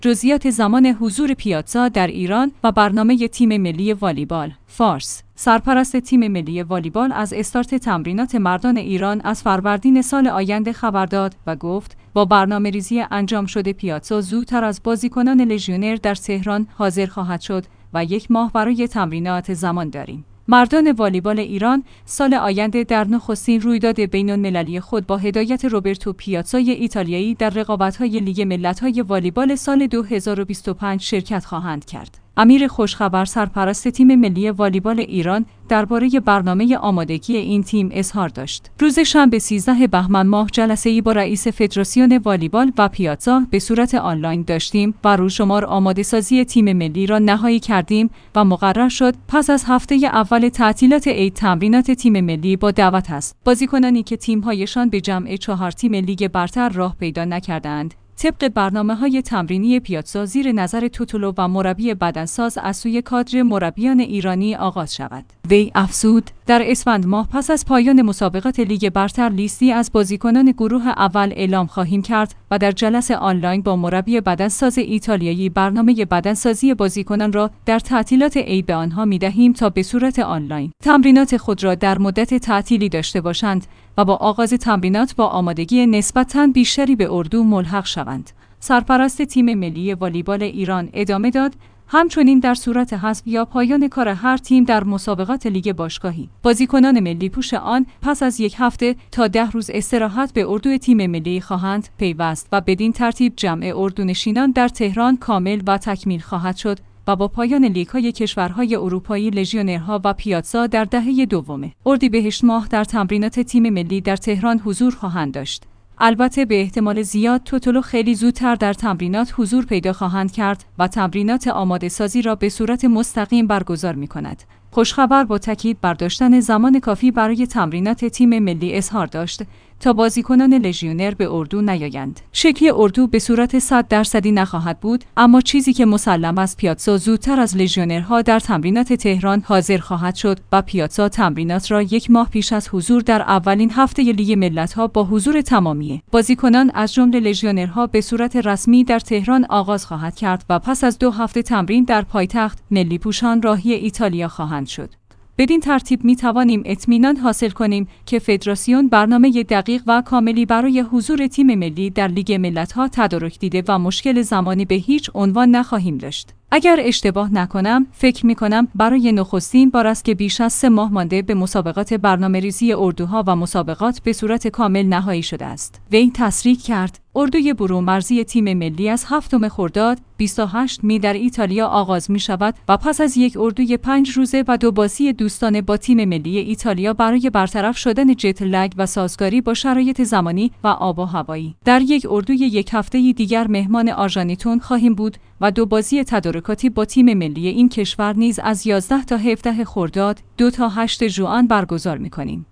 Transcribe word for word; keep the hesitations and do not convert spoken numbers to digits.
جزئیات زمان حضور پیاتزا در ایران و برنامه تیم ملی والیبال. فارس: سرپرست تیم ملی والیبال از استارت تمرینات مردان ایران از فروردین سال آینده خبر داد و گفت با برنامه‌ریزی انجام شده پیاتزا زودتر از بازیکنان لژیونر در تهران حاضر خواهد شد و یک ماه برای تمرینات زمان داریم. مردان والیبال ایران سال آینده در نخستین رویداد بین‌المللی خود با هدایت روبرتو پیاتزای ایتالیایی در رقابت‌های لیگ ملت‌های والیبال سال دو هزار و بیست و پنج شرکت خواهند کرد. امیر خوشخبر، سرپرست تیم ملی والیبال ایران، درباره برنامه آمادگی این تیم اظهار داشت. روز شنبه سیزده بهمن ماه جلسه‌ای با رئیس فدراسیون والیبال و پیاتزا به صورت آنلاین داشتیم و روزشمار آماده‌سازی تیم ملی را نهایی کردیم و مقرر شد پس از هفته اول تعطیلات عید تمرینات تیم ملی با دعوت است. بازیکنانی که تیم‌هایشان به جمع چهار تیم لیگ برتر راه پیدا نکردند، طبق برنامه‌های تمرینی پیاتزا زیر نظر توتولو و مربی بدنساز از سوی کادر مربیان ایرانی آغاز شود. وی افزود در اسفند ماه پس از پایان مسابقات لیگ برتر لیستی از بازیکنان گروه اول اعلام خواهیم کرد و در جلسه آنلاین با مربی بدنساز ایتالیایی برنامه بدنسازی بازیکنان را در تعطیلات عید به آنها می‌دهیم تا به صورت آنلاین تمرینات خود را در مدت تعطیلی داشته باشند و با آغاز تمرینات با آمادگی نسبتاً بیشتری به اردو ملحق شوند. سرپرست تیم ملی والیبال ایران ادامه داد: همچنین در صورت حذف یا پایان کار هر تیم در مسابقات لیگ باشگاهی، بازیکنان ملی پوش آن پس از یک هفته تا ده روز استراحت به اردو تیم ملی خواهند پیوست و بدین ترتیب جمع اردونشینان در تهران کامل و تکمیل خواهد شد و با پایان لیگ‌های کشورهای اروپایی لژیونرها و پیاتزا در دهه دوم اردیبهشت ماه در تمرینات تیم ملی در تهران حضور خواهند داشت. البته به احتمال زیاد توتولو خیلی زودتر در تمرینات حضور پیدا خواهند کرد و تمرینات آماده سازی را به صورت مستقیم برگزار می‌کند. خوشخبر با تاکید بر داشتن زمان کافی برای تمرینات تیم ملی اظهار داشت تا بازیکنان لژیونر به اردو نیایند. شکلی اردو به صورت صد درصدی نخواهد بود، اما چیزی که مسلم است پیاتزا زودتر از لژیونرها در تمرینات تهران حاضر خواهد شد و پیاتزا تمرینات را یک ماه پیش از حضور در اولین هفته لیگ ملت‌ها با حضور تمامی بازیکنان از جمله لژیونرها به صورت رسمی در تهران آغاز خواهد کرد و پس از دو هفته تمرین در پایتخت ملی پوشان راهی ایتالیا خواهند شد. بدین ترتیب می توانیم اطمینان حاصل کنیم که فدراسیون برنامه دقیق و کاملی برای حضور تیم ملی در لیگ ملت‌ها تدارک دیده و مشکل زمانی به هیچ عنوان نخواهیم داشت. اگر اشتباه نکنم، فکر می کنم برای نخستین بار است که بیش از سه ماه مانده به مسابقات برنامه‌ریزی اردوها و مسابقات به صورت کامل نهایی شده است. وی تصریح کرد اردوی برون‌مرزی تیم ملی از هفتم خرداد بیست و هشت می در ایتالیا آغاز می شود و پس از یک اردوی پنج روزه و دو بازی دوستانه با تیم ملی ایتالیا برای برطرف شدن جت لگ و سازگاری با شرایط زمانی و آب و هوایی، در یک اردوی یک هفته‌ای دیگر مهمان آرژانتین خواهیم بود و دو بازی تدارکاتی با تیم ملی این کشور نیز از یازده تا هفده خرداد، دو تا هشت ژوئن برگزار می کنیم.